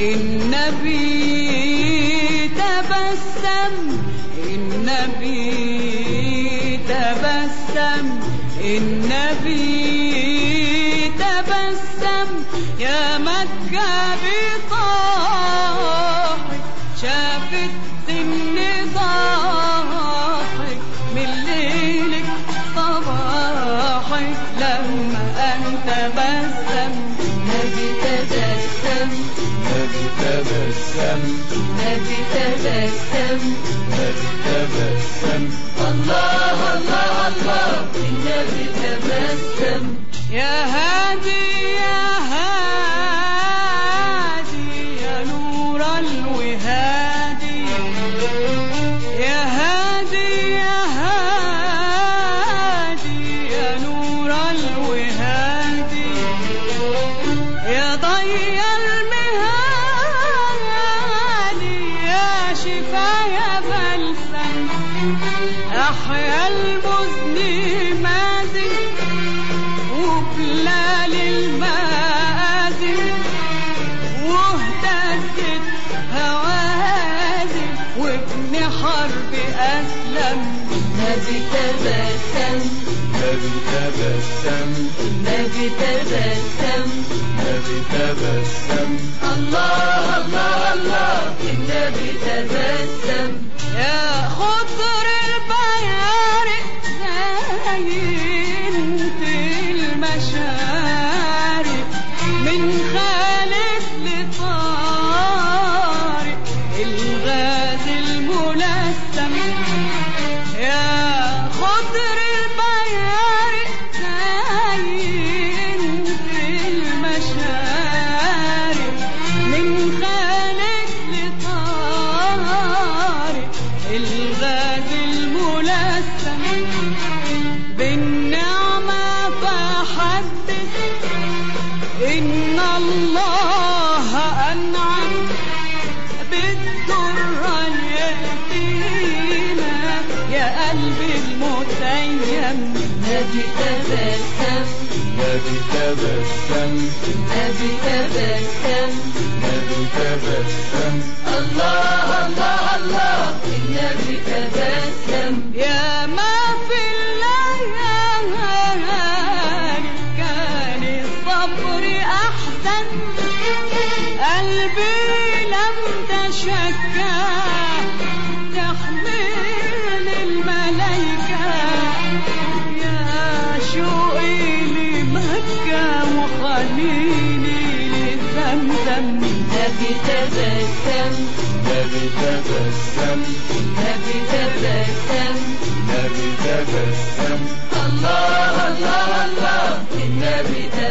النبي تبسم، النبي تبسم، النبي تبسم، يا مكة بطاحك شافت سن ضاحك من ليلك صباحك لما أنت بسم. نبي تبسم، نبي تبسم، نبي تبسم، نبي تبسم، الله الله الله النبي تبسم. يا هادي يا هادي يا نور الوهادي، يا هادي يا هادي يا نور الوهادي، يا ضي المهادي يا شفا يا بلسم، أحيا المذنبات وبلال المآذن واهتزت هوازن وابن حرب أسلم. نبي تبسم، نبي تبسم، نبي تبسم، نبي تبسم، الله الله الله النبي تبسم. يا خضر البيارق زينت المشارق من خالد لطارق الغاز الملثم، يا خضر البيارق زينت المشارق من خالد لطارق الغاز الملثم، بالنعمة فحدث إن الله أنعم بالدرة اليتيمة يا قلبي المتيم. نبي تبسم، نبي تبسم، نبي تبسم، نبي تبسم، الله الله الله النبي تبسم. يا ما في الليالي كان الصبر أحسن، قلبي لم تشكى تحمل الملايكة، يا شوقي لمكة وحنيني لزمزم. نبي تبسم، نبي تبسم، نبي تبسم، نبي تبسم، الله الله الله النبي تبسم.